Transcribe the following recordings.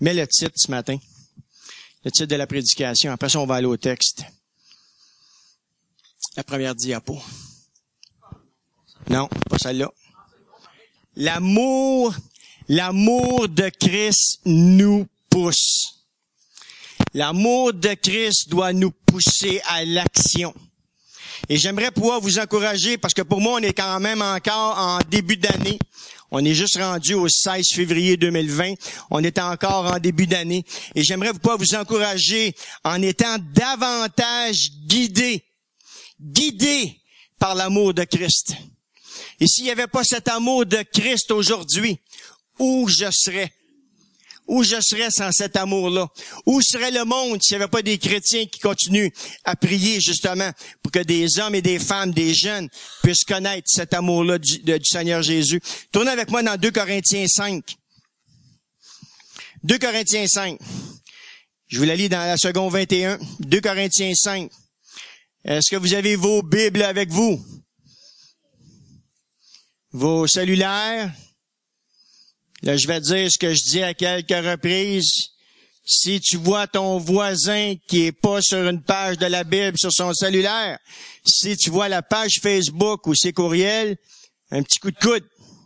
Mets le titre ce matin. Le titre de la prédication. Après ça, on va aller au texte. La première diapo. Non, pas celle-là. L'amour de Christ nous pousse. L'amour de Christ doit nous pousser à l'action. Et j'aimerais pouvoir vous encourager parce que pour moi, on est quand même encore en début d'année. On est juste rendu au 16 février 2020. On est encore en début d'année. Et j'aimerais pouvoir vous encourager en étant davantage guidé par l'amour de Christ. Et s'il n'y avait pas cet amour de Christ aujourd'hui, où je serais? Où je serais sans cet amour-là? Où serait le monde s'il n'y avait pas des chrétiens qui continuent à prier justement pour que des hommes et des femmes, des jeunes puissent connaître cet amour-là du Seigneur Jésus? Tournez avec moi dans 2 Corinthiens 5. 2 Corinthiens 5. Je vous la lis dans la seconde 21. 2 Corinthiens 5. Est-ce que vous avez vos Bibles avec vous? Vos cellulaires? Là, je vais dire ce que je dis à quelques reprises. Si tu vois ton voisin qui est pas sur une page de la Bible sur son cellulaire, si tu vois la page Facebook ou ses courriels, un petit coup de coude.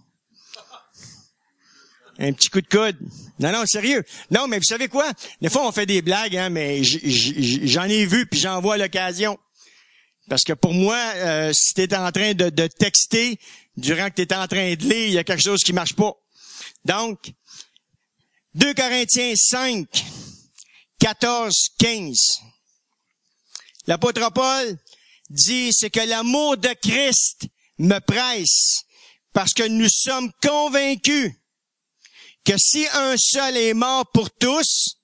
Un petit coup de coude. Non, sérieux. Non, mais vous savez quoi? Des fois, on fait des blagues, hein, mais j'en ai vu puis j'en vois à l'occasion. Parce que pour moi, si tu es en train de texter durant que tu es en train de lire, il y a quelque chose qui marche pas. Donc, 2 Corinthiens 5, 14, 15. L'apôtre Paul dit, c'est que l'amour de Christ me presse parce que nous sommes convaincus que si un seul est mort pour tous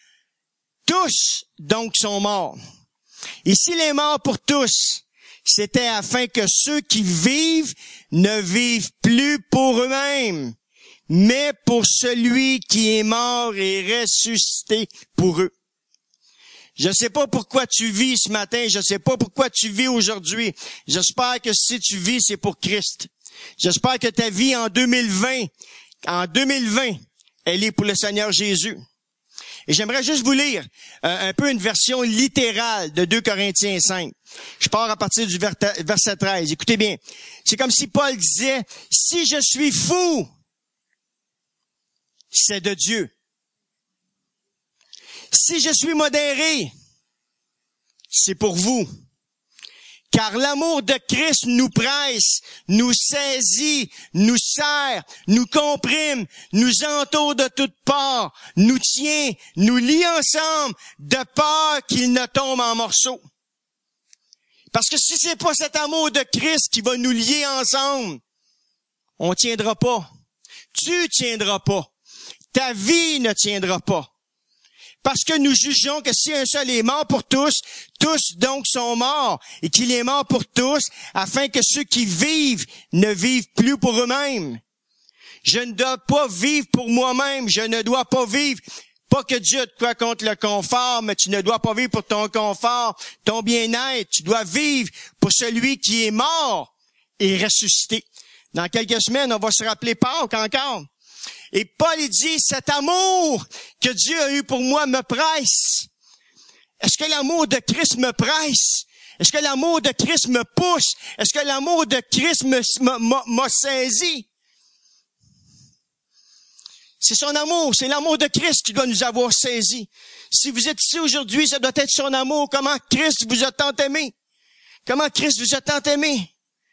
donc sont morts. Et s'il est mort pour tous, c'était afin que ceux qui vivent ne vivent plus pour eux-mêmes, mais pour celui qui est mort et ressuscité pour eux. Je ne sais pas pourquoi tu vis ce matin, je ne sais pas pourquoi tu vis aujourd'hui. J'espère que si tu vis, c'est pour Christ. J'espère que ta vie en 2020, elle est pour le Seigneur Jésus. Et j'aimerais juste vous lire un peu une version littérale de 2 Corinthiens 5. Je pars à partir du verset 13. Écoutez bien. C'est comme si Paul disait, si je suis fou, c'est de Dieu. Si je suis modéré, c'est pour vous. Car l'amour de Christ nous presse, nous saisit, nous serre, nous comprime, nous entoure de toutes parts, nous tient, nous lie ensemble, de peur qu'il ne tombe en morceaux. Parce que si c'est pas cet amour de Christ qui va nous lier ensemble, on tiendra pas. Tu tiendras pas. Ta vie ne tiendra pas. Parce que nous jugeons que si un seul est mort pour tous donc sont morts, et qu'il est mort pour tous, afin que ceux qui vivent ne vivent plus pour eux-mêmes. Je ne dois pas vivre pour moi-même, je ne dois pas vivre, pas que Dieu te croit contre le confort, mais tu ne dois pas vivre pour ton confort, ton bien-être, tu dois vivre pour celui qui est mort et ressuscité. Dans quelques semaines, on va se rappeler Pâques encore. Et Paul dit, cet amour que Dieu a eu pour moi me presse. Est-ce que l'amour de Christ me presse? Est-ce que l'amour de Christ me pousse? Est-ce que l'amour de Christ m'a saisi? C'est son amour, c'est l'amour de Christ qui doit nous avoir saisis. Si vous êtes ici aujourd'hui, ça doit être son amour. Comment Christ vous a tant aimé? Comment Christ vous a tant aimé?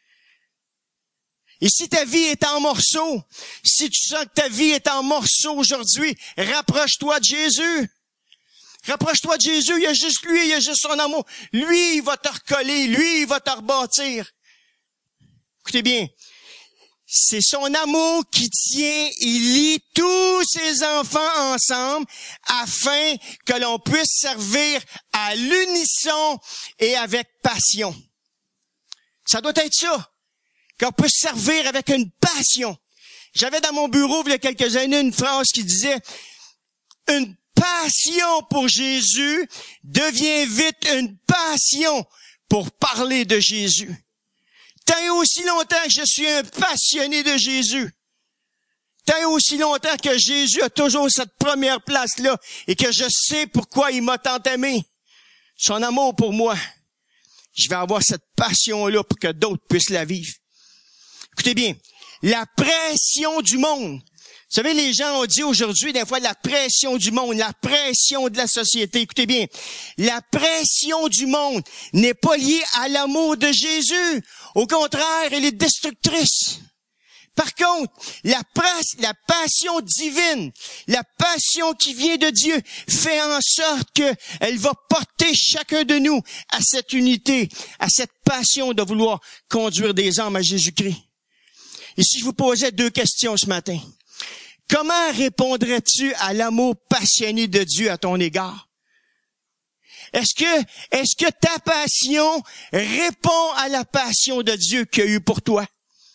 Et si ta vie est en morceaux, si tu sens que ta vie est en morceaux aujourd'hui, rapproche-toi de Jésus. Rapproche-toi de Jésus, il y a juste lui, il y a juste son amour. Lui, il va te recoller, lui, il va te rebâtir. Écoutez bien, c'est son amour qui tient, il lie tous ses enfants ensemble afin que l'on puisse servir à l'unisson et avec passion. Ça doit être ça. Qu'on peut servir avec une passion. J'avais dans mon bureau, il y a quelques années, une phrase qui disait « Une passion pour Jésus devient vite une passion pour parler de Jésus. » Tant et aussi longtemps que je suis un passionné de Jésus, Tant aussi longtemps que Jésus a toujours cette première place-là et que je sais pourquoi il m'a tant aimé, son amour pour moi, je vais avoir cette passion-là pour que d'autres puissent la vivre. Écoutez bien, la pression du monde. Vous savez, les gens ont dit aujourd'hui, des fois, la pression du monde, la pression de la société. Écoutez bien, la pression du monde n'est pas liée à l'amour de Jésus. Au contraire, elle est destructrice. Par contre, la passion divine, la passion qui vient de Dieu, fait en sorte qu'elle va porter chacun de nous à cette unité, à cette passion de vouloir conduire des âmes à Jésus-Christ. Et si je vous posais 2 questions ce matin, comment répondrais-tu à l'amour passionné de Dieu à ton égard? Est-ce que ta passion répond à la passion de Dieu qu'il y a eu pour toi?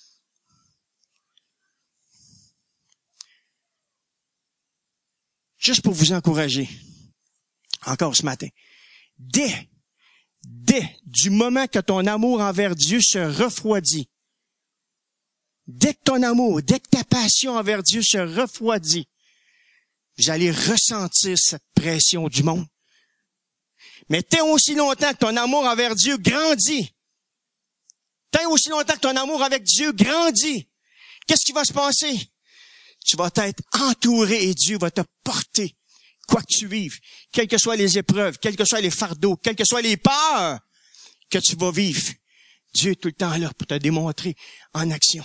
Juste pour vous encourager, encore ce matin, dès du moment que ton amour envers Dieu se refroidit, dès que ta passion envers Dieu se refroidit, vous allez ressentir cette pression du monde. Mais tant aussi longtemps que ton amour envers Dieu grandit, qu'est-ce qui va se passer? Tu vas être entouré et Dieu va te porter, quoi que tu vives, quelles que soient les épreuves, quels que soient les fardeaux, quelles que soient les peurs que tu vas vivre. Dieu est tout le temps là pour te démontrer en action.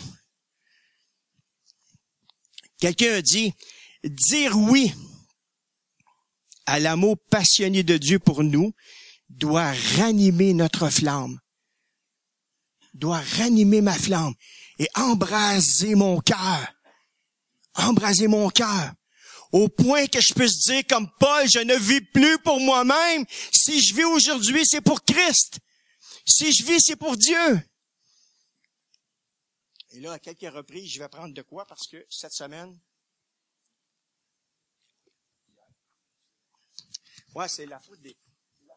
Quelqu'un a dit, dire oui à l'amour passionné de Dieu pour nous doit ranimer notre flamme, doit ranimer ma flamme et embraser mon cœur. Embraser mon cœur, au point que je puisse dire comme Paul, je ne vis plus pour moi-même. Si je vis aujourd'hui, c'est pour Christ. Si je vis, c'est pour Dieu. Et là, à quelques reprises, je vais prendre de quoi, parce que cette semaine, ouais, c'est la faute des...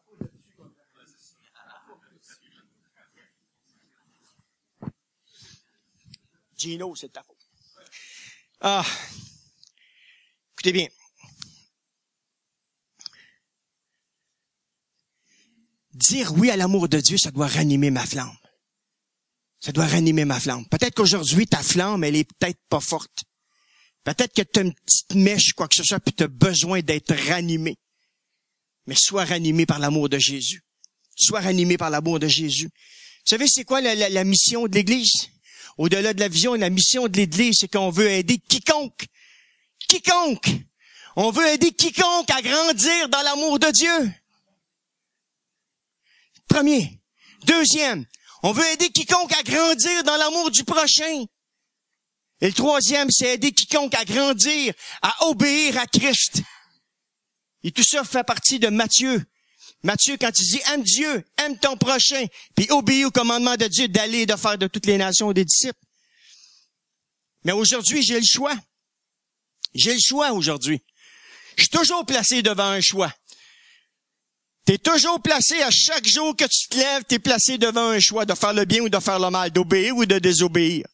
Gino, c'est ta faute. Ah, écoutez bien. Dire oui à l'amour de Dieu, ça doit ranimer ma flamme. Ça doit ranimer ma flamme. Peut-être qu'aujourd'hui, ta flamme, elle est peut-être pas forte. Peut-être que tu as une petite mèche, quoi que ce soit, puis tu as besoin d'être ranimé. Mais sois ranimé par l'amour de Jésus. Sois ranimé par l'amour de Jésus. Vous savez, c'est quoi la mission de l'Église? Au-delà de la vision, la mission de l'Église, c'est qu'on veut aider quiconque. Quiconque. On veut aider quiconque à grandir dans l'amour de Dieu. Premier. Deuxième, on veut aider quiconque à grandir dans l'amour du prochain. Et le troisième, c'est aider quiconque à grandir, à obéir à Christ. Et tout ça fait partie de Matthieu. Matthieu, quand il dit « Aime Dieu, aime ton prochain », puis obéis au commandement de Dieu d'aller et de faire de toutes les nations des disciples. Mais aujourd'hui, j'ai le choix. J'ai le choix aujourd'hui. Je suis toujours placé devant un choix. Tu es toujours placé, à chaque jour que tu te lèves, tu es placé devant un choix de faire le bien ou de faire le mal, d'obéir ou de désobéir.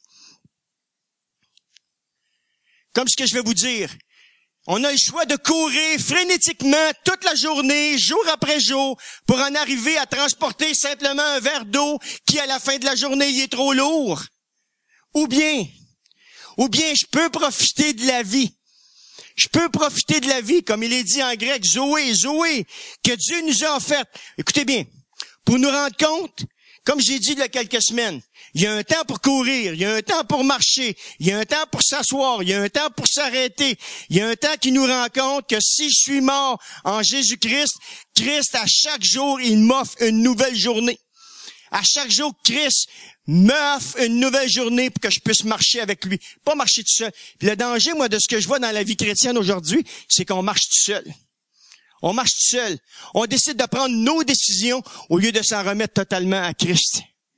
Comme ce que je vais vous dire. On a le choix de courir frénétiquement toute la journée, jour après jour, pour en arriver à transporter simplement un verre d'eau qui, à la fin de la journée, il est trop lourd. Ou bien, je peux profiter de la vie. Je peux profiter de la vie, comme il est dit en grec, Zoé, que Dieu nous a offerte. Écoutez bien, pour nous rendre compte, comme j'ai dit il y a quelques semaines, il y a un temps pour courir, il y a un temps pour marcher, il y a un temps pour s'asseoir, il y a un temps pour s'arrêter, il y a un temps qui nous rend compte que si je suis mort en Jésus-Christ, Christ, à chaque jour, il m'offre une nouvelle journée. À chaque jour, Christ m'offre une nouvelle journée pour que je puisse marcher avec lui. Pas marcher tout seul. Puis le danger, moi, de ce que je vois dans la vie chrétienne aujourd'hui, c'est qu'on marche tout seul. On marche tout seul. On décide de prendre nos décisions au lieu de s'en remettre totalement à Christ.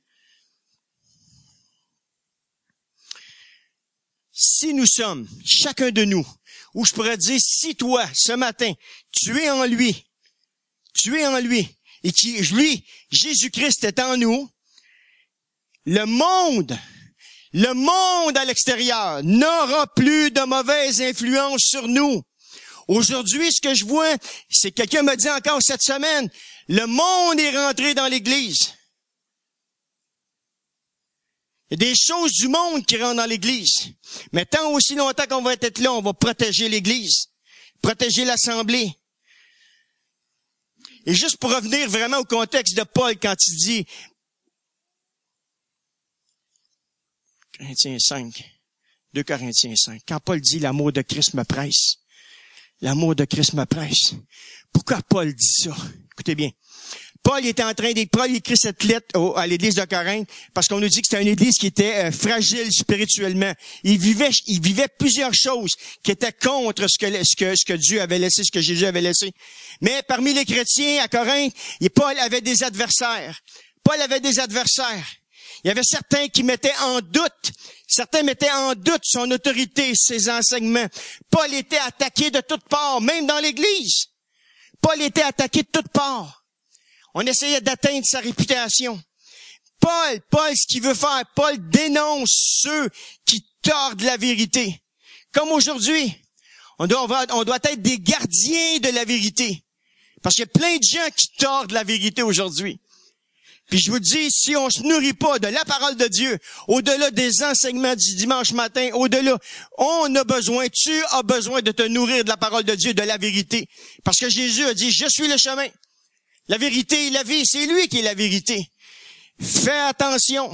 Si nous sommes, chacun de nous, ou je pourrais dire, si toi, ce matin, tu es en lui, et qui, lui, Jésus-Christ est en nous, le monde Le monde à l'extérieur n'aura plus de mauvaise influence sur nous. Aujourd'hui, ce que je vois, c'est que quelqu'un m'a dit encore cette semaine, le monde est rentré dans l'Église. Il y a des choses du monde qui rentrent dans l'Église. Mais tant aussi longtemps qu'on va être là, on va protéger l'Église, protéger l'Assemblée. Et juste pour revenir vraiment au contexte de Paul quand il dit, Corinthiens 5, 2 Corinthiens 5, quand Paul dit l'amour de Christ me presse, l'amour de Christ me presse. Pourquoi Paul dit ça? Écoutez bien. Paul écrit cette lettre à l'église de Corinthe parce qu'on nous dit que c'était une église qui était fragile spirituellement. Il vivait plusieurs choses qui étaient contre ce que Dieu avait laissé, ce que Jésus avait laissé. Mais parmi les chrétiens à Corinthe, Paul avait des adversaires. Il y avait certains qui mettaient en doute son autorité, ses enseignements. Paul était attaqué de toutes parts, même dans l'église. Paul était attaqué de toutes parts. On essayait d'atteindre sa réputation. Paul, ce qu'il veut faire, Paul dénonce ceux qui tordent la vérité. Comme aujourd'hui, on doit être des gardiens de la vérité. Parce qu'il y a plein de gens qui tordent la vérité aujourd'hui. Puis je vous dis, si on se nourrit pas de la parole de Dieu, au-delà des enseignements du dimanche matin, tu as besoin de te nourrir de la parole de Dieu, de la vérité. Parce que Jésus a dit, je suis le chemin, la vérité et la vie, c'est lui qui est la vérité. Fais attention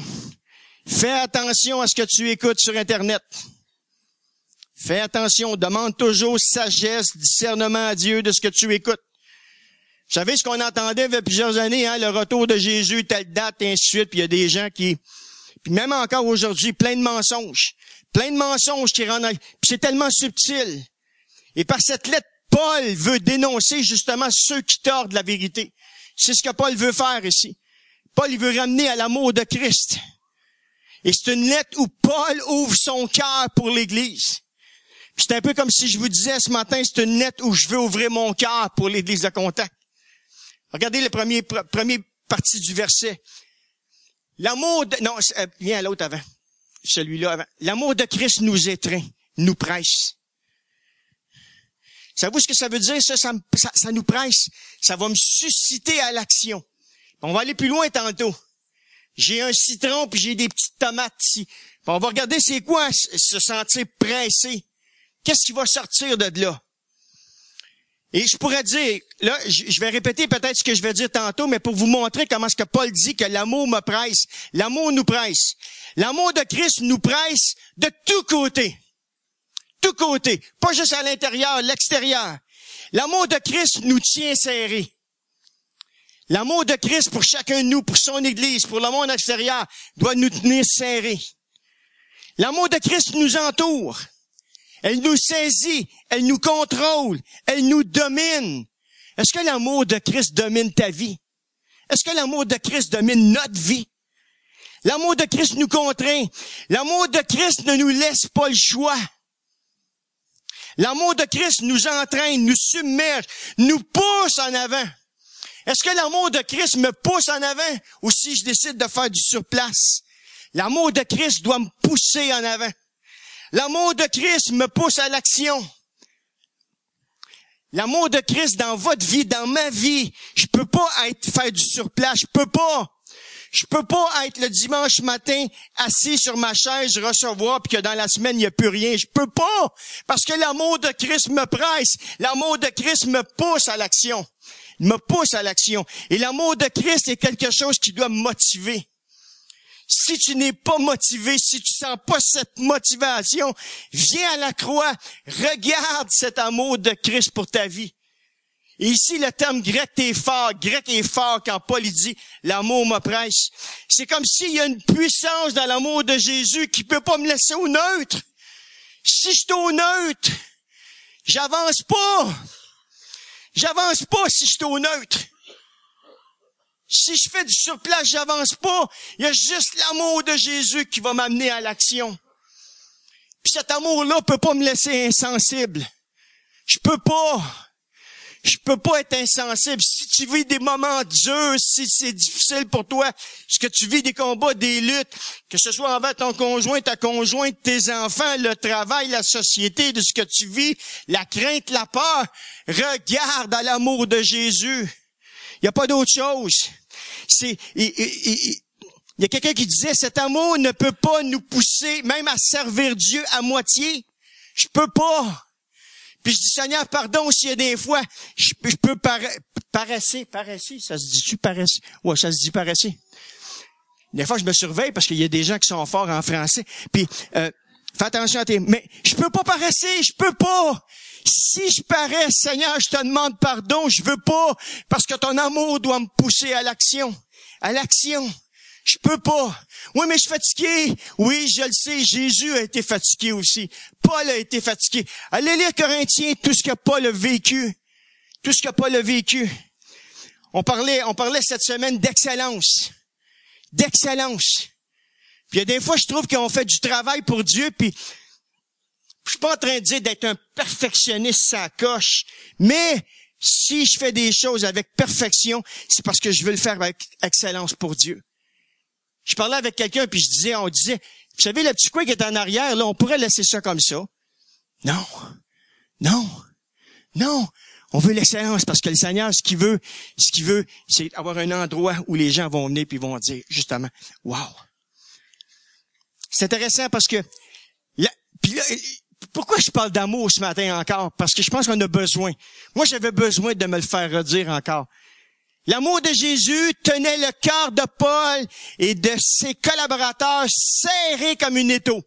à ce que tu écoutes sur Internet. Fais attention, demande toujours sagesse, discernement à Dieu de ce que tu écoutes. Vous savez ce qu'on entendait il y a plusieurs années, le retour de Jésus, telle date, et ainsi de suite, puis il y a des gens puis même encore aujourd'hui, plein de mensonges qui rendent, puis c'est tellement subtil. Et par cette lettre, Paul veut dénoncer justement ceux qui tordent la vérité. C'est ce que Paul veut faire ici. Paul, il veut ramener à l'amour de Christ. Et c'est une lettre où Paul ouvre son cœur pour l'Église. Puis c'est un peu comme si je vous disais ce matin, c'est une lettre où je veux ouvrir mon cœur pour l'Église de Contact. Regardez la première partie du verset. Viens à l'autre avant. Celui-là avant. L'amour de Christ nous étreint, nous presse. Savez-vous ce que ça veut dire, ça nous presse? Ça va me susciter à l'action. On va aller plus loin tantôt. J'ai un citron puis j'ai des petites tomates ici. On va regarder c'est quoi se sentir pressé. Qu'est-ce qui va sortir de là? Et je pourrais dire, là, je vais répéter peut-être ce que je vais dire tantôt, mais pour vous montrer comment est-ce que Paul dit que l'amour me presse. L'amour nous presse. L'amour de Christ nous presse de tous côtés. Tous côtés. Pas juste à l'intérieur, l'extérieur. L'amour de Christ nous tient serrés. L'amour de Christ pour chacun de nous, pour son Église, pour le monde extérieur, doit nous tenir serrés. L'amour de Christ nous entoure. Elle nous saisit, elle nous contrôle, elle nous domine. Est-ce que l'amour de Christ domine ta vie? Est-ce que l'amour de Christ domine notre vie? L'amour de Christ nous contraint. L'amour de Christ ne nous laisse pas le choix. L'amour de Christ nous entraîne, nous submerge, nous pousse en avant. Est-ce que l'amour de Christ me pousse en avant ou si je décide de faire du surplace? L'amour de Christ doit me pousser en avant. L'amour de Christ me pousse à l'action. L'amour de Christ dans votre vie, dans ma vie, je peux pas faire du surplace, je peux pas être le dimanche matin assis sur ma chaise, recevoir, puis que dans la semaine, il n'y a plus rien. Je peux pas, parce que l'amour de Christ me presse. L'amour de Christ me pousse à l'action. Il me pousse à l'action. Et l'amour de Christ est quelque chose qui doit me motiver. Si tu n'es pas motivé, si tu sens pas cette motivation, viens à la croix, regarde cet amour de Christ pour ta vie. Et ici, le terme grec est fort quand Paul dit « l'amour me presse ». C'est comme s'il y a une puissance dans l'amour de Jésus qui peut pas me laisser au neutre. Si je suis au neutre, j'avance pas. J'avance pas si je suis au neutre. Si je fais du surplace, j'avance pas. Il y a juste l'amour de Jésus qui va m'amener à l'action. Puis cet amour-là peut pas me laisser insensible. Je peux pas Je peux pas être insensible. Si tu vis des moments durs, si c'est difficile pour toi, ce que tu vis des combats, des luttes, que ce soit envers ton conjoint, ta conjointe, tes enfants, le travail, la société, de ce que tu vis, la crainte, la peur, regarde à l'amour de Jésus. Il n'y a pas d'autre chose. Il y a quelqu'un qui disait, cet amour ne peut pas nous pousser même à servir Dieu à moitié. Je peux pas. Puis je dis, Seigneur, pardon s'il y a des fois, je peux paresser, ça se dit-tu paresser? Ouais, ça se dit paresser. Des fois, je me surveille parce qu'il y a des gens qui sont forts en français. Puis, fais attention à tes... Mais je peux pas paresser, je peux pas. Si je paresse, Seigneur, je te demande pardon, je veux pas, parce que ton amour doit me pousser à l'action. À l'action. Je peux pas. Oui, mais je suis fatigué. Oui, je le sais, Jésus a été fatigué aussi. Paul a été fatigué. Allez lire Corinthiens, tout ce que Paul a vécu. Tout ce que Paul a vécu. On parlait cette semaine d'excellence. D'excellence. Puis il y a des fois, je trouve qu'on fait du travail pour Dieu, puis je suis pas en train de dire d'être un perfectionniste ça coche, mais si je fais des choses avec perfection, c'est parce que je veux le faire avec excellence pour Dieu. Je parlais avec quelqu'un, puis on disait, vous savez, le petit coin qui est en arrière, là, on pourrait laisser ça comme ça. Non. On veut l'excellence, parce que le Seigneur, ce qu'il veut, c'est avoir un endroit où les gens vont venir, puis vont dire, justement, wow. C'est intéressant parce que, pourquoi je parle d'amour ce matin encore? Parce que je pense qu'on a besoin. Moi, j'avais besoin de me le faire redire encore. L'amour de Jésus tenait le cœur de Paul et de ses collaborateurs serrés comme une étau.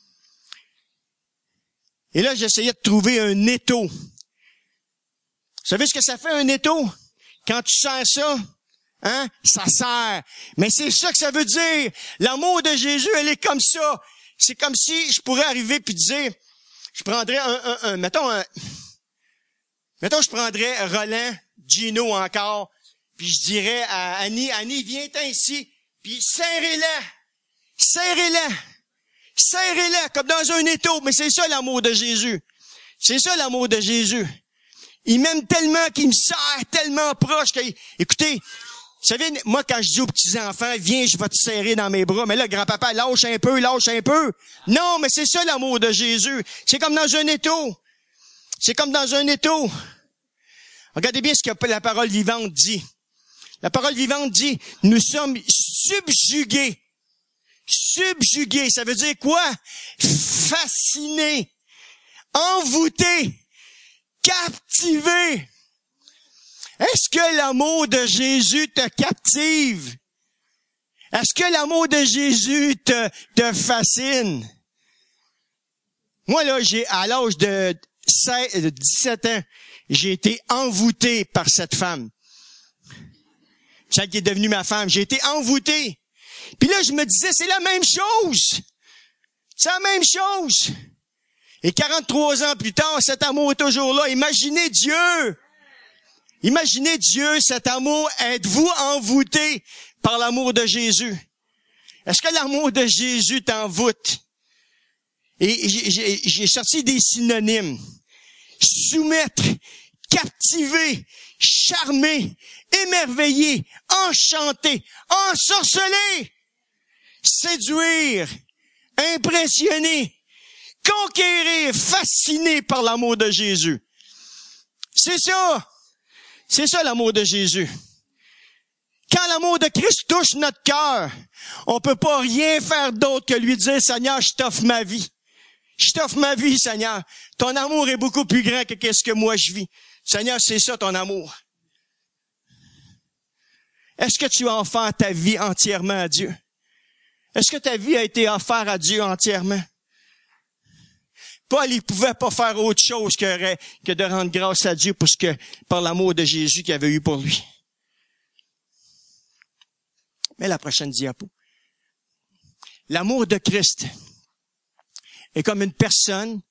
Et là, j'essayais de trouver un étau. Vous savez ce que ça fait, un étau? Quand tu serres ça, hein? Ça serre. Mais c'est ça que ça veut dire. L'amour de Jésus, elle est comme ça. C'est comme si je pourrais arriver puis dire, je prendrais mettons, je prendrais Roland, Gino encore, puis je dirais à Annie, viens-t'en ici, puis serrez-la, comme dans un étau. Mais c'est ça l'amour de Jésus. C'est ça l'amour de Jésus. Il m'aime tellement qu'il me serre tellement proche que, écoutez, vous savez, moi, quand je dis aux petits-enfants, viens, je vais te serrer dans mes bras, mais là, grand-papa, lâche un peu. Non, mais c'est ça l'amour de Jésus. C'est comme dans un étau. Regardez bien ce que la parole vivante dit. La parole vivante dit, nous sommes subjugués. Subjugués, ça veut dire quoi? Fascinés, envoûtés, captivés. Est-ce que l'amour de Jésus te captive? Est-ce que l'amour de Jésus te fascine? Moi, là, à l'âge de 17 ans, j'ai été envoûté par cette femme. Celle qui est devenue ma femme. J'ai été envoûté. Puis là, je me disais, c'est la même chose. C'est la même chose. Et 43 ans plus tard, cet amour est toujours là. Imaginez Dieu, cet amour. Êtes-vous envoûté par l'amour de Jésus? Est-ce que l'amour de Jésus t'envoûte? Et j'ai sorti des synonymes. Soumettre, captiver, charmer, émerveiller, enchanter, ensorceler, séduire, impressionner, conquérir, fasciné par l'amour de Jésus. C'est ça l'amour de Jésus. Quand l'amour de Christ touche notre cœur, on peut pas rien faire d'autre que lui dire, Seigneur, je t'offre ma vie. Je t'offre ma vie, Seigneur. Ton amour est beaucoup plus grand que qu'est-ce que moi je vis. Seigneur, c'est ça ton amour. Est-ce que tu as offert ta vie entièrement à Dieu? Est-ce que ta vie a été offerte à Dieu entièrement? Paul, il pouvait pas faire autre chose que de rendre grâce à Dieu par l'amour de Jésus qu'il avait eu pour lui. Mais la prochaine diapo. L'amour de Christ est comme une personne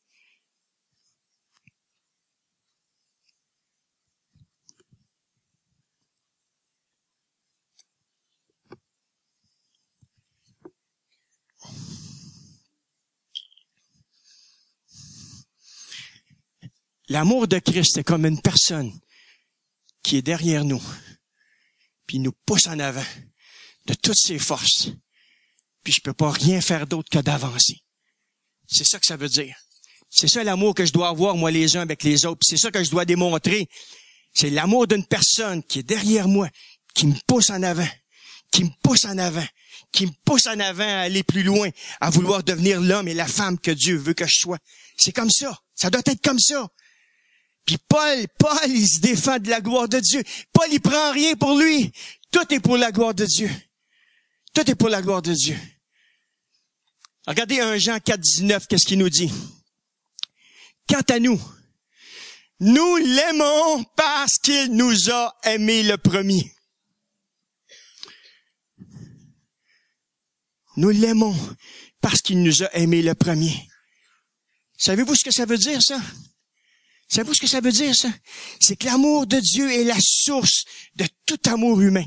L'amour de Christ est comme une personne qui est derrière nous, puis il nous pousse en avant de toutes ses forces, puis je peux pas rien faire d'autre que d'avancer. C'est ça que ça veut dire. C'est ça l'amour que je dois avoir, moi, les uns avec les autres. Puis c'est ça que je dois démontrer. C'est l'amour d'une personne qui est derrière moi, qui me pousse en avant, qui me pousse en avant, qui me pousse en avant à aller plus loin, à vouloir devenir l'homme et la femme que Dieu veut que je sois. C'est comme ça. Ça doit être comme ça. Puis Paul, il se défend de la gloire de Dieu. Paul, il prend rien pour lui. Tout est pour la gloire de Dieu. Tout est pour la gloire de Dieu. Regardez 1 Jean 4, 19, qu'est-ce qu'il nous dit? Quant à nous, nous l'aimons parce qu'il nous a aimés le premier. Nous l'aimons parce qu'il nous a aimés le premier. Savez-vous ce que ça veut dire, ça? Savez-vous ce que ça veut dire, ça? C'est que l'amour de Dieu est la source de tout amour humain.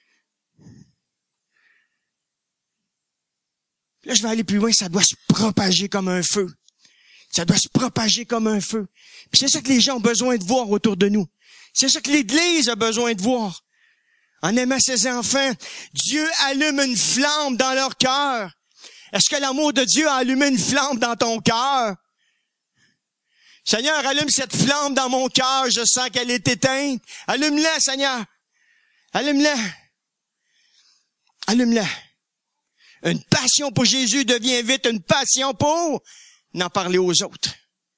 Là, je vais aller plus loin, ça doit se propager comme un feu. Ça doit se propager comme un feu. Puis c'est ça que les gens ont besoin de voir autour de nous. C'est ça que l'Église a besoin de voir. En aimant ses enfants, Dieu allume une flamme dans leur cœur. Est-ce que l'amour de Dieu a allumé une flamme dans ton cœur? Seigneur, allume cette flamme dans mon cœur, je sens qu'elle est éteinte. Allume-la, Seigneur. Allume-la. Allume-la. Une passion pour Jésus devient vite une passion pour n'en parler aux autres.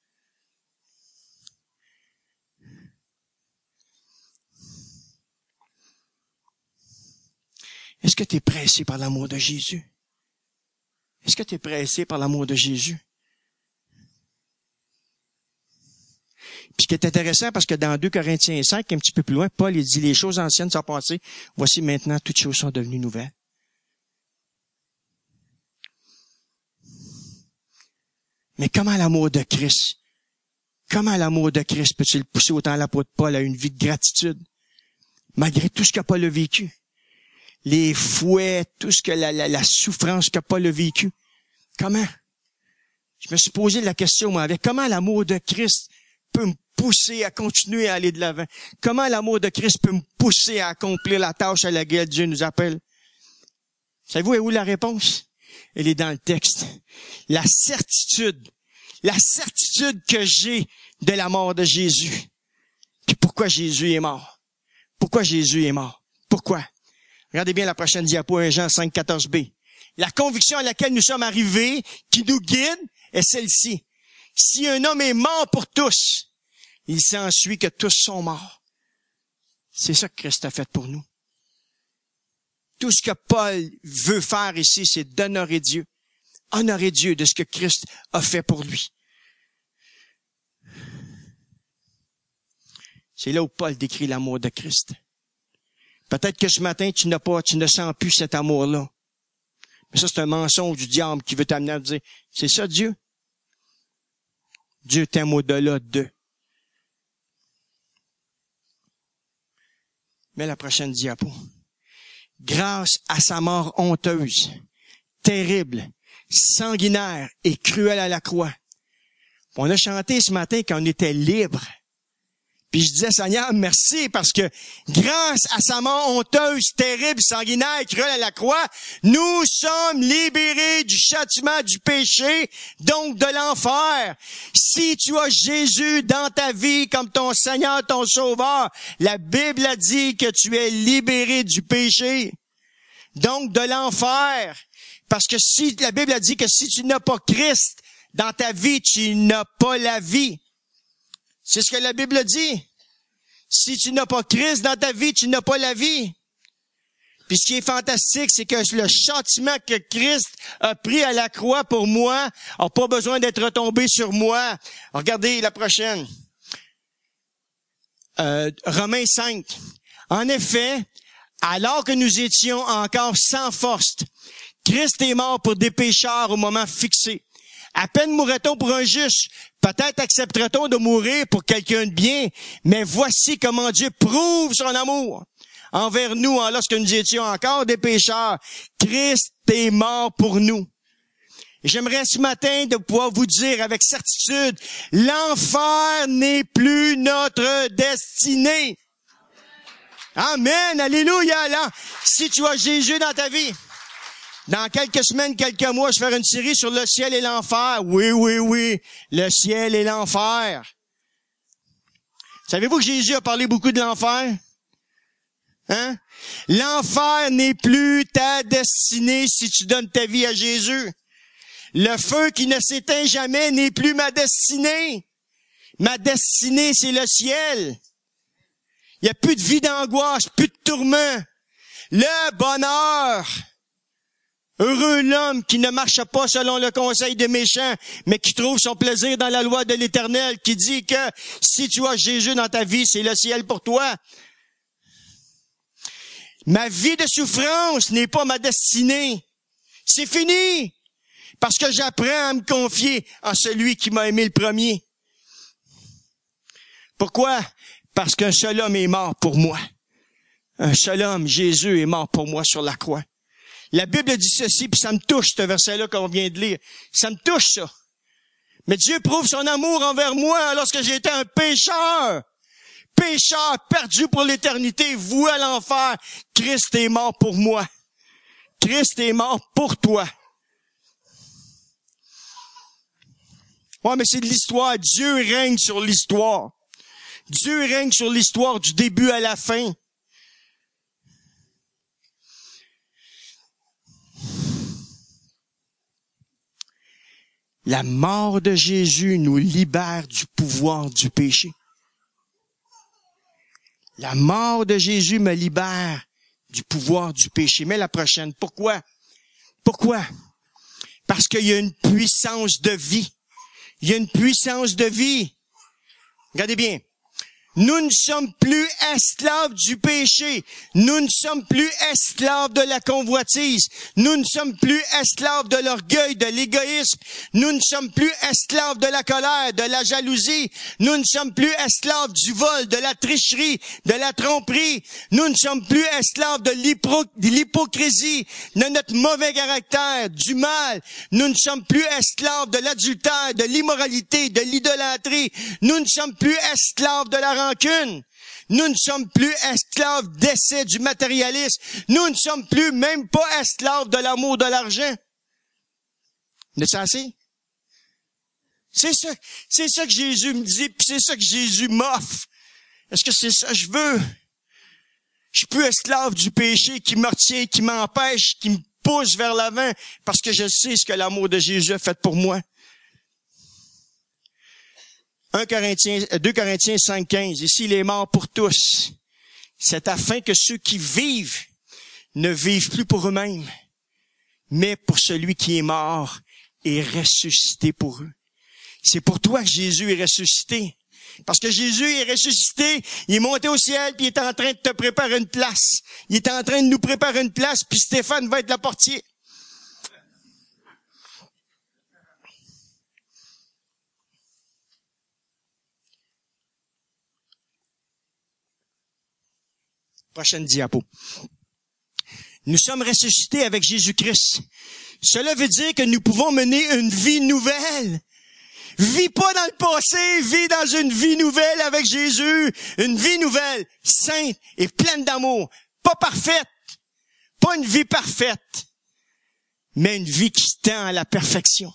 Est-ce que tu es pressé par l'amour de Jésus? Est-ce que tu es pressé par l'amour de Jésus? Puis ce qui est intéressant, parce que dans 2 Corinthiens 5, un petit peu plus loin, Paul il dit, les choses anciennes sont passées, voici maintenant toutes choses sont devenues nouvelles. Mais comment l'amour de Christ peut-il pousser autant l'apôtre Paul à une vie de gratitude, malgré tout ce que Paul a vécu? Les fouets, tout ce que la souffrance que Paul a vécu. Comment? Je me suis posé la question, moi, avec comment l'amour de Christ peut me pousser à continuer à aller de l'avant? Comment l'amour de Christ peut me pousser à accomplir la tâche à laquelle Dieu nous appelle? Savez-vous où la réponse? Elle est dans le texte. La certitude que j'ai de la mort de Jésus. Puis pourquoi Jésus est mort? Pourquoi Jésus est mort? Pourquoi? Regardez bien la prochaine diapo, 1 Jean 5, 14b. La conviction à laquelle nous sommes arrivés, qui nous guide, est celle-ci. Si un homme est mort pour tous, il s'ensuit que tous sont morts. C'est ça que Christ a fait pour nous. Tout ce que Paul veut faire ici, c'est d'honorer Dieu. Honorer Dieu de ce que Christ a fait pour lui. C'est là où Paul décrit l'amour de Christ. Peut-être que ce matin, tu ne sens plus cet amour-là. Mais ça, c'est un mensonge du diable qui veut t'amener à te dire, c'est ça Dieu? Dieu t'aime au-delà d'eux. Mais la prochaine diapo. Grâce à sa mort honteuse, terrible, sanguinaire et cruelle à la croix. On a chanté ce matin qu'on était libre. Puis je disais, Seigneur, merci, parce que grâce à sa mort honteuse, terrible, sanguinaire et cruelle à la croix, nous sommes libérés du châtiment du péché, donc de l'enfer. Si tu as Jésus dans ta vie comme ton Seigneur, ton Sauveur, la Bible a dit que tu es libéré du péché, donc de l'enfer. Parce que si la Bible a dit que si tu n'as pas Christ dans ta vie, tu n'as pas la vie. C'est ce que la Bible dit. Si tu n'as pas Christ dans ta vie, tu n'as pas la vie. Puis ce qui est fantastique, c'est que le châtiment que Christ a pris à la croix pour moi n'a pas besoin d'être retombé sur moi. Regardez la prochaine. Romains 5. En effet, alors que nous étions encore sans force, Christ est mort pour des pécheurs au moment fixé. À peine mourrait-on pour un juste, peut-être accepterait-on de mourir pour quelqu'un de bien, mais voici comment Dieu prouve son amour envers nous lorsque nous étions encore des pécheurs. Christ est mort pour nous. Et j'aimerais ce matin de pouvoir vous dire avec certitude, l'enfer n'est plus notre destinée. Amen, alléluia. Là, si tu as Jésus dans ta vie, dans quelques semaines, quelques mois, je vais faire une série sur le ciel et l'enfer. Oui, oui, oui, le ciel et l'enfer. Savez-vous que Jésus a parlé beaucoup de l'enfer? Hein? L'enfer n'est plus ta destinée si tu donnes ta vie à Jésus. Le feu qui ne s'éteint jamais n'est plus ma destinée. Ma destinée, c'est le ciel. Il n'y a plus de vie d'angoisse, plus de tourment. Le bonheur. Heureux l'homme qui ne marche pas selon le conseil des méchants, mais qui trouve son plaisir dans la loi de l'Éternel, qui dit que si tu as Jésus dans ta vie, c'est le ciel pour toi. Ma vie de souffrance n'est pas ma destinée. C'est fini. Parce que j'apprends à me confier en celui qui m'a aimé le premier. Pourquoi? Parce qu'un seul homme est mort pour moi. Un seul homme, Jésus, est mort pour moi sur la croix. La Bible dit ceci, puis ça me touche, ce verset-là qu'on vient de lire. Ça me touche, ça. Mais Dieu prouve son amour envers moi lorsque j'étais un pécheur. Pécheur perdu pour l'éternité, voué à l'enfer. Christ est mort pour moi. Christ est mort pour toi. Ouais, mais c'est de l'histoire. Dieu règne sur l'histoire. Dieu règne sur l'histoire du début à la fin. La mort de Jésus nous libère du pouvoir du péché. La mort de Jésus me libère du pouvoir du péché. Mais la prochaine, pourquoi? Pourquoi? Parce qu'il y a une puissance de vie. Il y a une puissance de vie. Regardez bien. Nous ne sommes plus esclaves du péché. Nous ne sommes plus esclaves de la convoitise. Nous ne sommes plus esclaves de l'orgueil, de l'égoïsme. Nous ne sommes plus esclaves de la colère, de la jalousie. Nous ne sommes plus esclaves du vol, de la tricherie, de la tromperie. Nous ne sommes plus esclaves de l'hypocrisie, de notre mauvais caractère, du mal. Nous ne sommes plus esclaves de l'adultère, de l'immoralité, de l'idolâtrie. Nous ne sommes plus esclaves de la rancune. Nous ne sommes plus esclaves d'essai du matérialisme. Nous ne sommes plus même pas esclaves de l'amour de l'argent. N'est-ce assez? C'est ça que Jésus me dit, puis c'est ça que Jésus m'offre. Est-ce que c'est ça que je veux? Je suis plus esclave du péché qui me retient, qui m'empêche, qui me pousse vers l'avant, parce que je sais ce que l'amour de Jésus a fait pour moi. 2 Corinthiens 5,15. Ici, il est mort pour tous. C'est afin que ceux qui vivent ne vivent plus pour eux-mêmes, mais pour celui qui est mort et ressuscité pour eux. C'est pour toi que Jésus est ressuscité. Parce que Jésus est ressuscité, il est monté au ciel, puis il est en train de te préparer une place. Il est en train de nous préparer une place, puis Stéphane va être le portier. Prochaine diapo. Nous sommes ressuscités avec Jésus-Christ. Cela veut dire que nous pouvons mener une vie nouvelle. Vis pas dans le passé, vis dans une vie nouvelle avec Jésus. Une vie nouvelle, sainte et pleine d'amour. Pas parfaite, pas une vie parfaite, mais une vie qui tend à la perfection.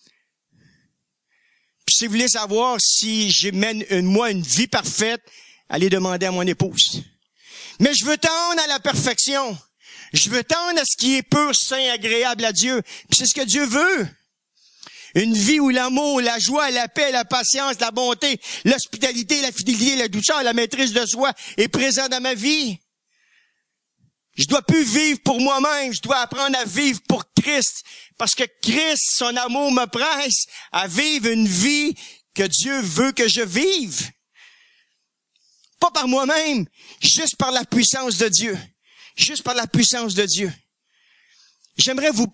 Puis si vous voulez savoir si je mène une vie parfaite, allez demander à mon épouse. Mais je veux tendre à la perfection. Je veux tendre à ce qui est pur, saint, agréable à Dieu. Puis c'est ce que Dieu veut. Une vie où l'amour, la joie, la paix, la patience, la bonté, l'hospitalité, la fidélité, la douceur, la maîtrise de soi est présent dans ma vie. Je dois plus vivre pour moi-même. Je dois apprendre à vivre pour Christ. Parce que Christ, son amour me presse à vivre une vie que Dieu veut que je vive. Pas par moi-même, juste par la puissance de Dieu. Juste par la puissance de Dieu. J'aimerais vous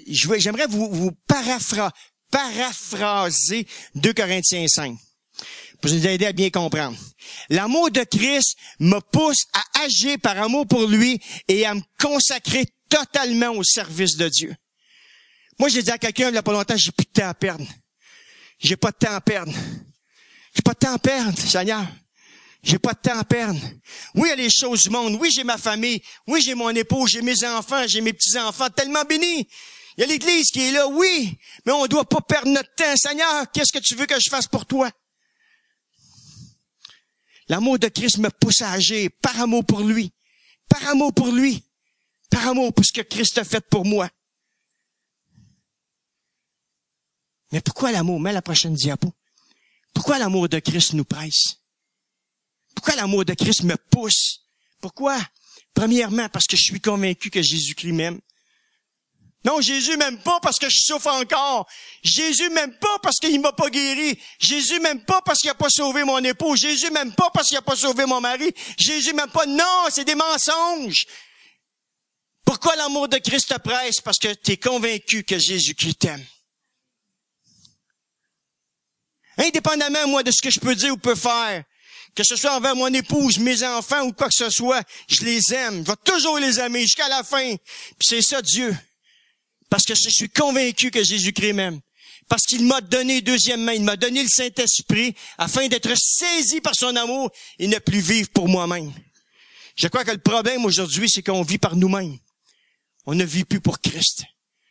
paraphraser 2 Corinthiens 5 pour nous aider à bien comprendre. L'amour de Christ me pousse à agir par amour pour lui et à me consacrer totalement au service de Dieu. Moi, j'ai dit à quelqu'un il n'y a pas longtemps, j'ai plus de temps à perdre. J'ai pas de temps à perdre. J'ai pas de temps à perdre, Seigneur. J'ai pas de temps à perdre. Oui, il y a les choses du monde. Oui, j'ai ma famille. Oui, j'ai mon épouse, j'ai mes enfants, j'ai mes petits-enfants tellement bénis. Il y a l'Église qui est là, oui, mais on doit pas perdre notre temps. Seigneur, qu'est-ce que tu veux que je fasse pour toi? L'amour de Christ me pousse à agir par amour pour lui. Par amour pour lui. Par amour pour ce que Christ a fait pour moi. Mais pourquoi l'amour? Mets la prochaine diapo. Pourquoi l'amour de Christ nous presse? Pourquoi l'amour de Christ me pousse? Pourquoi? Premièrement, parce que je suis convaincu que Jésus-Christ m'aime. Non, Jésus m'aime pas parce que je souffre encore. Jésus m'aime pas parce qu'il m'a pas guéri. Jésus m'aime pas parce qu'il a pas sauvé mon époux. Jésus m'aime pas parce qu'il a pas sauvé mon mari. Jésus m'aime pas. Non, c'est des mensonges. Pourquoi l'amour de Christ te presse? Parce que tu es convaincu que Jésus-Christ t'aime. Indépendamment, moi, de ce que je peux dire ou peux faire, que ce soit envers mon épouse, mes enfants ou quoi que ce soit, je les aime. Je vais toujours les aimer jusqu'à la fin. Puis c'est ça, Dieu. Parce que je suis convaincu que Jésus-Christ m'aime. Parce qu'il m'a donné, deuxièmement, il m'a donné le Saint-Esprit afin d'être saisi par son amour et ne plus vivre pour moi-même. Je crois que le problème aujourd'hui, c'est qu'on vit par nous-mêmes. On ne vit plus pour Christ.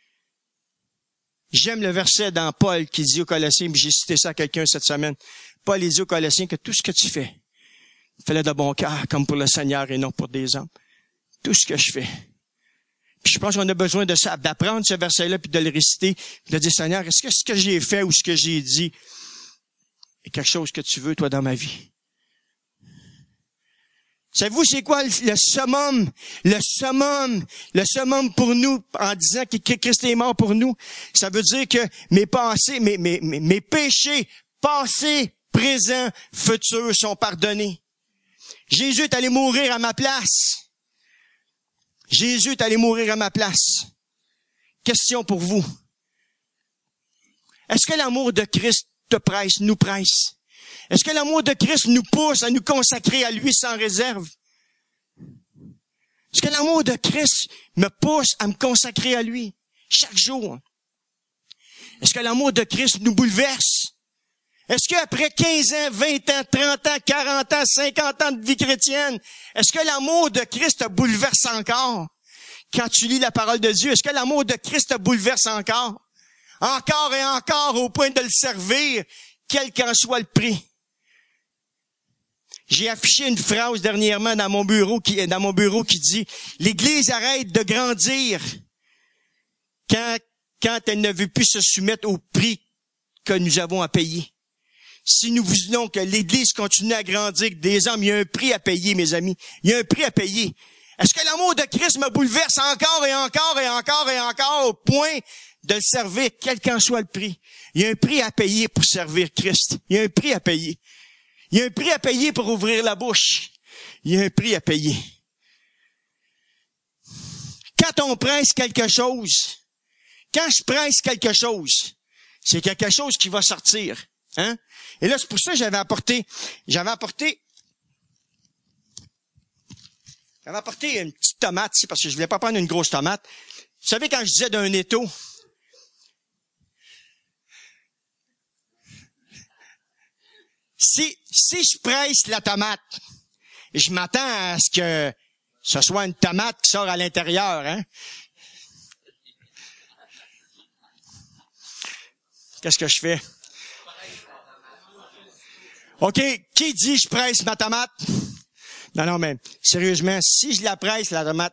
J'aime le verset dans Paul qui dit aux Colossiens, puis j'ai cité ça à quelqu'un cette semaine. Paul dit aux Colossiens que tout ce que tu fais, fais-le de bon cœur, comme pour le Seigneur et non pour des hommes. Tout ce que je fais. Puis je pense qu'on a besoin de ça, d'apprendre ce verset-là, puis de le réciter, puis de dire, Seigneur, est-ce que ce que j'ai fait ou ce que j'ai dit est quelque chose que tu veux, toi, dans ma vie? Savez-vous, c'est quoi le summum? Le summum pour nous, en disant que Christ est mort pour nous, ça veut dire que mes pensées, mes péchés, passés, présents, futurs, sont pardonnés. Jésus est allé mourir à ma place. Jésus est allé mourir à ma place. Question pour vous. Est-ce que l'amour de Christ te presse, nous presse? Est-ce que l'amour de Christ nous pousse à nous consacrer à lui sans réserve? Est-ce que l'amour de Christ me pousse à me consacrer à lui chaque jour? Est-ce que l'amour de Christ nous bouleverse? Est-ce qu'après 15 ans, 20 ans, 30 ans, 40 ans, 50 ans de vie chrétienne, est-ce que l'amour de Christ te bouleverse encore? Quand tu lis la parole de Dieu, est-ce que l'amour de Christ te bouleverse encore? Encore et encore au point de le servir, quel qu'en soit le prix. J'ai affiché une phrase dernièrement dans mon bureau qui dit « L'Église arrête de grandir quand elle ne veut plus se soumettre au prix que nous avons à payer. » Si nous voulons que l'Église continue à grandir, des hommes, il y a un prix à payer, mes amis. Il y a un prix à payer. Est-ce que l'amour de Christ me bouleverse encore et encore et encore et encore au point de le servir, quel qu'en soit le prix? Il y a un prix à payer pour servir Christ. Il y a un prix à payer. Il y a un prix à payer pour ouvrir la bouche. Il y a un prix à payer. Quand on presse quelque chose, quand je presse quelque chose, c'est quelque chose qui va sortir. Hein? Et là, c'est pour ça que j'avais apporté une petite tomate ici, parce que je voulais pas prendre une grosse tomate. Vous savez, quand je disais d'un étau, si je presse la tomate, je m'attends à ce que ce soit une tomate qui sort à l'intérieur, hein? Qu'est-ce que je fais? OK, qui dit je presse ma tomate? Non, mais sérieusement, si je la presse, la tomate...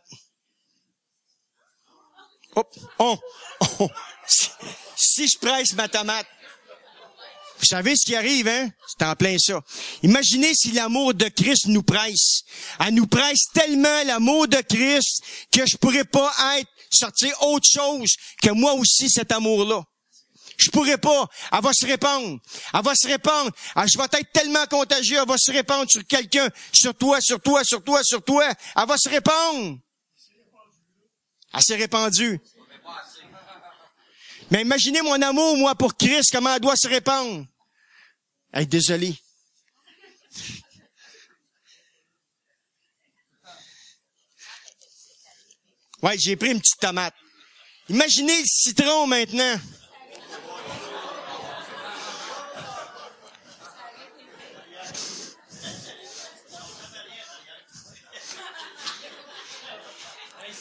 Si je presse ma tomate, vous savez ce qui arrive, hein? C'est en plein ça. Imaginez si l'amour de Christ nous presse. Elle nous presse tellement l'amour de Christ que je pourrais pas sortir autre chose que moi aussi cet amour-là. Je pourrais pas. Elle va se répandre. Elle va se répandre. Je vais être tellement contagieux. Elle va se répandre sur quelqu'un, sur toi, sur toi, sur toi, sur toi. Elle va se répandre. Elle s'est répandue. Mais imaginez mon amour, moi, pour Christ, comment elle doit se répandre. Hey, désolé. Ouais, j'ai pris une petite tomate. Imaginez le citron maintenant.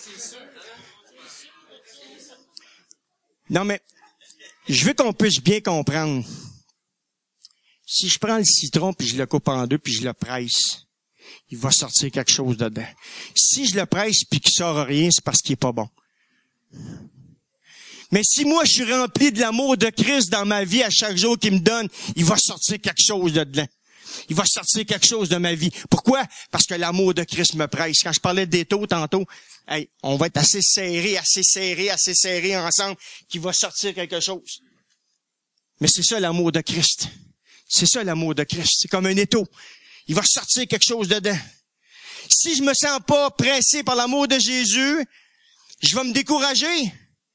Non, mais je veux qu'on puisse bien comprendre. Si je prends le citron, puis je le coupe en deux, puis je le presse, il va sortir quelque chose dedans. Si je le presse, puis qu'il sort rien, c'est parce qu'il est pas bon. Mais si moi, je suis rempli de l'amour de Christ dans ma vie à chaque jour qu'il me donne, il va sortir quelque chose de dedans. Il va sortir quelque chose de ma vie. Pourquoi? Parce que l'amour de Christ me presse. Quand je parlais d'étau tantôt, hey, on va être assez serré ensemble qu'il va sortir quelque chose. Mais c'est ça l'amour de Christ. C'est ça l'amour de Christ. C'est comme un étau. Il va sortir quelque chose dedans. Si je me sens pas pressé par l'amour de Jésus, je vais me décourager.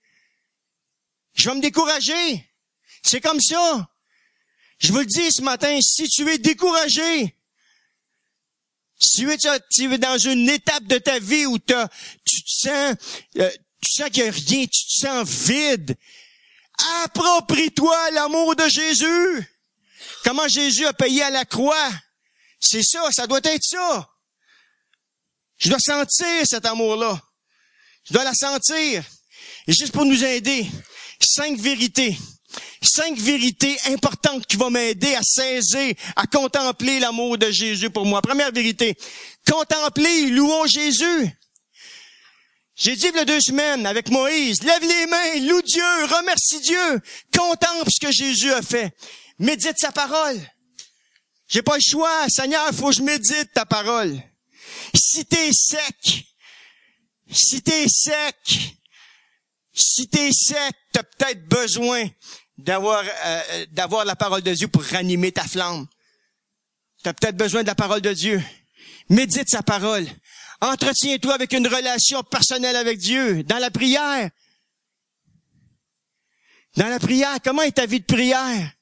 C'est comme ça. Je vous le dis ce matin, si tu es découragé, si tu es dans une étape de ta vie où tu te sens qu'il n'y a rien, tu te sens vide, approprie-toi l'amour de Jésus. Comment Jésus a payé à la croix. C'est ça doit être ça. Je dois sentir cet amour-là. Je dois la sentir. Et juste pour nous aider, 5 vérités importantes qui vont m'aider à saisir, à contempler l'amour de Jésus pour moi. Première vérité, contempler, louons Jésus. J'ai dit il y a 2 semaines avec Moïse, lève les mains, loue Dieu, remercie Dieu, contemple ce que Jésus a fait. Médite sa parole. J'ai pas le choix, Seigneur, il faut que je médite ta parole. Si t'es sec, t'as peut-être besoin d'avoir la parole de Dieu pour ranimer ta flamme. T'as peut-être besoin de la parole de Dieu. Médite sa parole. Entretiens-toi avec une relation personnelle avec Dieu, dans la prière. Comment est ta vie de prière?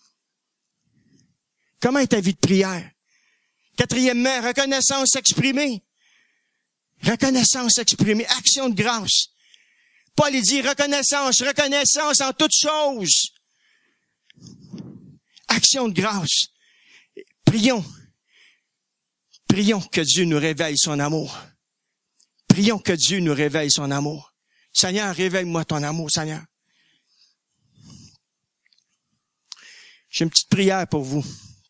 Quatrièmement, reconnaissance exprimée. Action de grâce. Paul il dit reconnaissance en toutes choses. Action de grâce. Prions que Dieu nous révèle son amour. Seigneur, révèle-moi ton amour, Seigneur. J'ai une petite prière pour vous.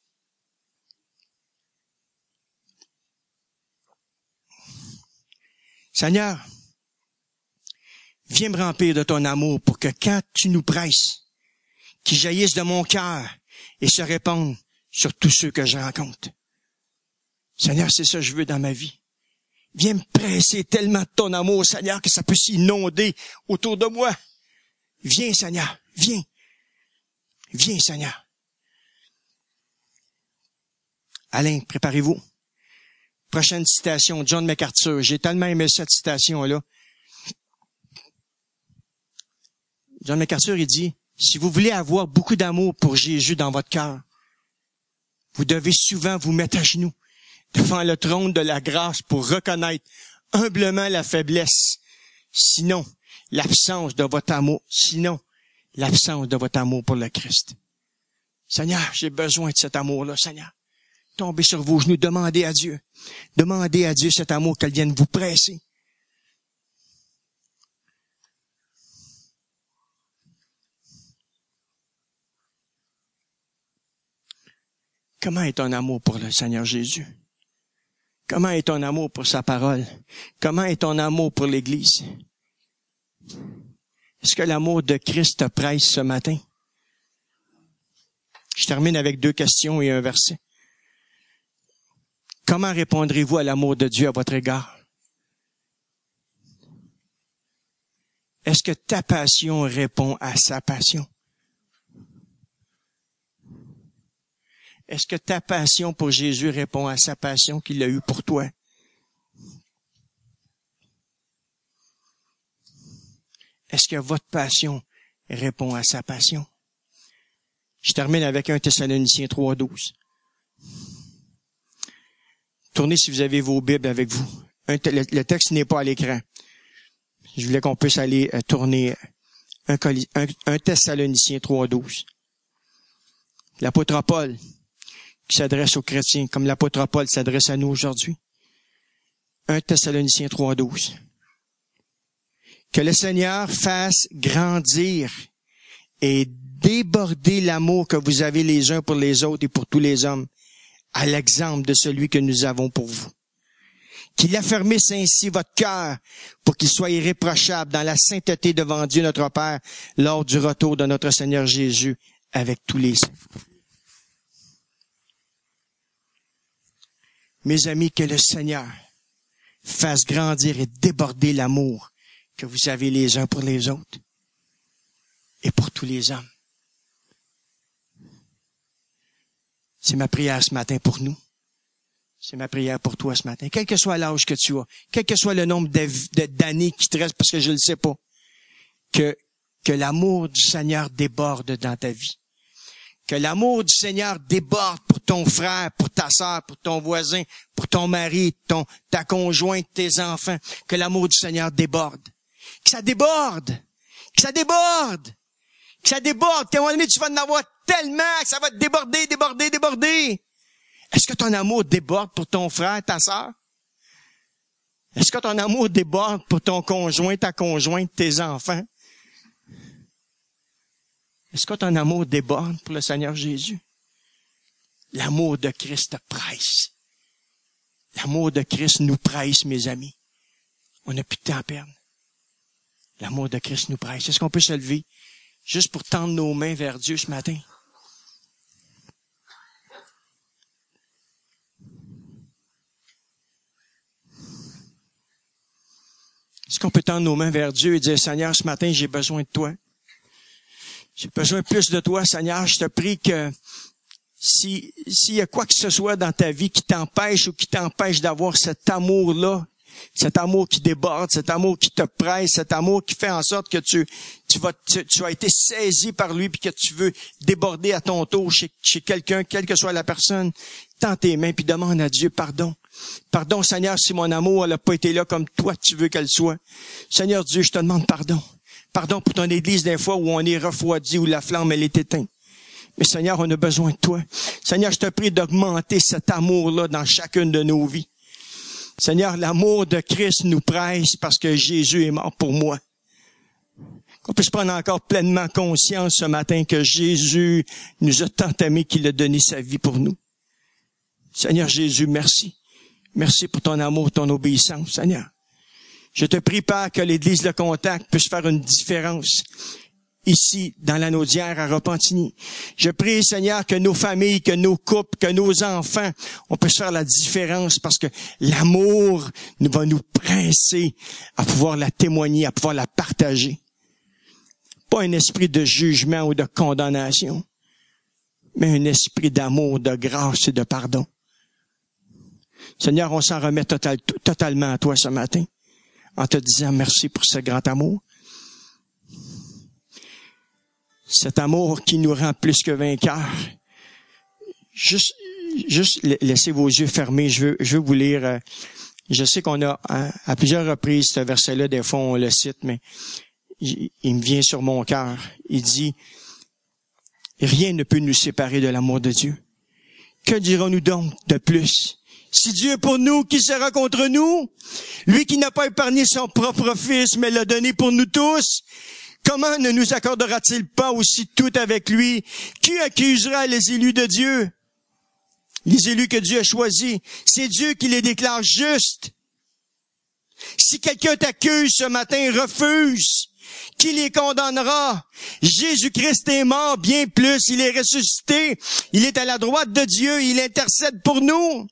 Seigneur, viens me remplir de ton amour pour que quand tu nous presses, qu'il jaillisse de mon cœur et se répande sur tous ceux que je rencontre. Seigneur, c'est ça que je veux dans ma vie. Viens me presser tellement de ton amour, Seigneur, que ça peut s'inonder autour de moi. Viens, Seigneur, viens. Viens, Seigneur. Alain, préparez-vous. Prochaine citation, John MacArthur. J'ai tellement aimé cette citation-là. John MacArthur, il dit, si vous voulez avoir beaucoup d'amour pour Jésus dans votre cœur, vous devez souvent vous mettre à genoux devant le trône de la grâce pour reconnaître humblement la faiblesse. Sinon, l'absence de votre amour pour le Christ. Seigneur, j'ai besoin de cet amour-là, Seigneur. Tombez sur vos genoux, demandez à Dieu cet amour qu'elle vienne vous presser. Comment est ton amour pour le Seigneur Jésus? Comment est ton amour pour sa parole? Comment est ton amour pour l'Église? Est-ce que l'amour de Christ te presse ce matin? Je termine avec 2 questions et un verset. Comment répondrez-vous à l'amour de Dieu à votre égard? Est-ce que ta passion répond à sa passion? Est-ce que ta passion pour Jésus répond à sa passion qu'il a eue pour toi? Est-ce que votre passion répond à sa passion? Je termine avec 1 Thessaloniciens 3:12. Tournez si vous avez vos Bibles avec vous. Le texte n'est pas à l'écran. Je voulais qu'on puisse aller tourner 1 Thessaloniciens 3:12. L'apôtre Paul qui s'adresse aux chrétiens, comme l'apôtre Paul s'adresse à nous aujourd'hui. 1 Thessaloniciens 3:12. Que le Seigneur fasse grandir et déborder l'amour que vous avez les uns pour les autres et pour tous les hommes, à l'exemple de celui que nous avons pour vous. Qu'il affermisse ainsi votre cœur pour qu'il soit irréprochable dans la sainteté devant Dieu notre Père lors du retour de notre Seigneur Jésus avec tous les saints. Mes amis, que le Seigneur fasse grandir et déborder l'amour que vous avez les uns pour les autres et pour tous les hommes. C'est ma prière ce matin pour nous. C'est ma prière pour toi ce matin. Quel que soit l'âge que tu as, quel que soit le nombre d'années qui te restent, parce que je ne le sais pas, que l'amour du Seigneur déborde dans ta vie. Que l'amour du Seigneur déborde pour ton frère, pour ta sœur, pour ton voisin, pour ton mari, ta conjointe, tes enfants. Que l'amour du Seigneur déborde. Que ça déborde. Que ça déborde. Que ça déborde. Qu'à un moment donné, tu vas en avoir tellement que ça va te déborder, déborder, déborder. Est-ce que ton amour déborde pour ton frère, ta sœur? Est-ce que ton amour déborde pour ton conjoint, ta conjointe, tes enfants? Est-ce que ton amour déborde pour le Seigneur Jésus? L'amour de Christ te presse. L'amour de Christ nous presse, mes amis. On n'a plus de temps à perdre. L'amour de Christ nous presse. Est-ce qu'on peut se lever juste pour tendre nos mains vers Dieu ce matin? Est-ce qu'on peut tendre nos mains vers Dieu et dire, Seigneur, ce matin, j'ai besoin de toi. J'ai besoin plus de toi, Seigneur. Je te prie que s'il y a quoi que ce soit dans ta vie qui t'empêche ou qui t'empêche d'avoir cet amour-là, cet amour qui déborde, cet amour qui te presse, cet amour qui fait en sorte que tu as été saisi par lui puis que tu veux déborder à ton tour chez quelqu'un, quelle que soit la personne, tends tes mains puis demande à Dieu pardon. Pardon, Seigneur, si mon amour n'a pas été là comme toi tu veux qu'elle soit. Seigneur Dieu, je te demande pardon. Pardon pour ton Église des fois où on est refroidi, où la flamme elle est éteinte. Mais Seigneur, on a besoin de toi. Seigneur, je te prie d'augmenter cet amour-là dans chacune de nos vies. Seigneur, l'amour de Christ nous presse parce que Jésus est mort pour moi. Qu'on puisse prendre encore pleinement conscience ce matin que Jésus nous a tant aimés qu'il a donné sa vie pour nous. Seigneur Jésus, merci. Merci pour ton amour, ton obéissance, Seigneur. Je te prie, Père, que l'Église Le Contact puisse faire une différence ici, dans la Naudière, à Repentigny. Je prie, Seigneur, que nos familles, que nos couples, que nos enfants, on puisse faire la différence parce que l'amour va nous presser à pouvoir la témoigner, à pouvoir la partager. Pas un esprit de jugement ou de condamnation, mais un esprit d'amour, de grâce et de pardon. Seigneur, on s'en remet totalement à toi ce matin, en te disant merci pour ce grand amour. Cet amour qui nous rend plus que vainqueurs. Juste laissez vos yeux fermés. Je veux vous lire. Je sais qu'on a à plusieurs reprises ce verset-là. Des fois, on le cite, mais il me vient sur mon cœur. Il dit, rien ne peut nous séparer de l'amour de Dieu. Que dirons-nous donc de plus? Si Dieu est pour nous, qui sera contre nous? Lui qui n'a pas épargné son propre Fils, mais l'a donné pour nous tous. Comment ne nous accordera-t-il pas aussi tout avec lui? Qui accusera les élus de Dieu? Les élus que Dieu a choisis. C'est Dieu qui les déclare justes. Si quelqu'un t'accuse ce matin, refuse. Qui les condamnera? Jésus-Christ est mort, bien plus. Il est ressuscité. Il est à la droite de Dieu. Il intercède pour nous.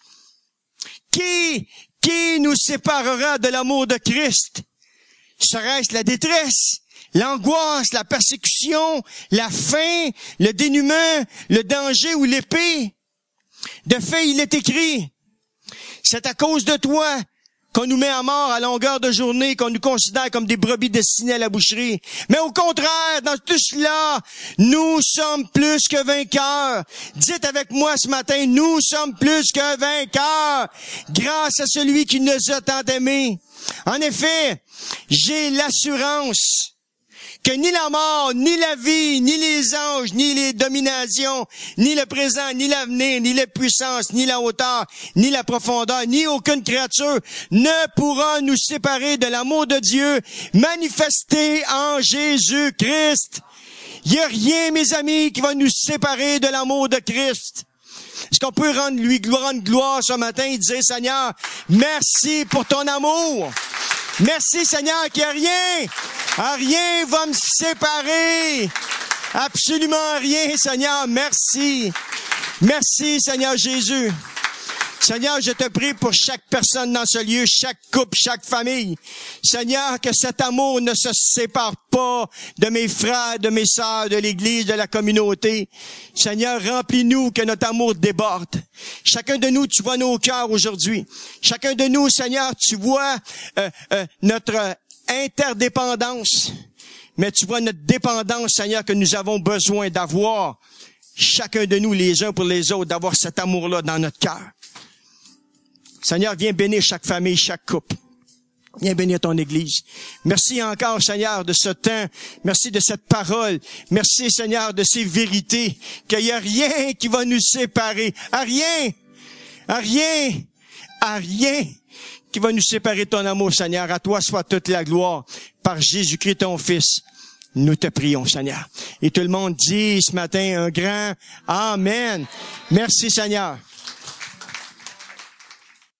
Qui nous séparera de l'amour de Christ? Serait-ce la détresse, l'angoisse, la persécution, la faim, le dénuement, le danger ou l'épée? De fait, il est écrit, c'est à cause de toi qu'on nous met à mort à longueur de journée, qu'on nous considère comme des brebis destinées à la boucherie. Mais au contraire, dans tout cela, nous sommes plus que vainqueurs. Dites avec moi ce matin, nous sommes plus que vainqueurs, grâce à celui qui nous a tant aimés. En effet, j'ai l'assurance que ni la mort, ni la vie, ni les anges, ni les dominations, ni le présent, ni l'avenir, ni les puissances, ni la hauteur, ni la profondeur, ni aucune créature ne pourra nous séparer de l'amour de Dieu manifesté en Jésus-Christ. Il n'y a rien, mes amis, qui va nous séparer de l'amour de Christ. Est-ce qu'on peut rendre gloire ce matin et dire, Seigneur, merci pour ton amour. Merci, Seigneur, qu'il n'y a rien va me séparer. Absolument rien, Seigneur. Merci. Merci, Seigneur Jésus. Seigneur, je te prie pour chaque personne dans ce lieu, chaque couple, chaque famille. Seigneur, que cet amour ne se sépare pas de mes frères, de mes sœurs, de l'Église, de la communauté. Seigneur, remplis-nous, que notre amour déborde. Chacun de nous, tu vois nos cœurs aujourd'hui. Chacun de nous, Seigneur, tu vois notre interdépendance. Mais tu vois notre dépendance, Seigneur, que nous avons besoin d'avoir. Chacun de nous, les uns pour les autres, d'avoir cet amour-là dans notre cœur. Seigneur, viens bénir chaque famille, chaque couple. Viens bénir ton Église. Merci encore, Seigneur, de ce temps. Merci de cette parole. Merci, Seigneur, de ces vérités. Qu'il n'y a rien qui va nous séparer. À rien qui va nous séparer de ton amour, Seigneur. À toi soit toute la gloire. Par Jésus-Christ, ton Fils. Nous te prions, Seigneur. Et tout le monde dit ce matin un grand Amen. Merci, Seigneur.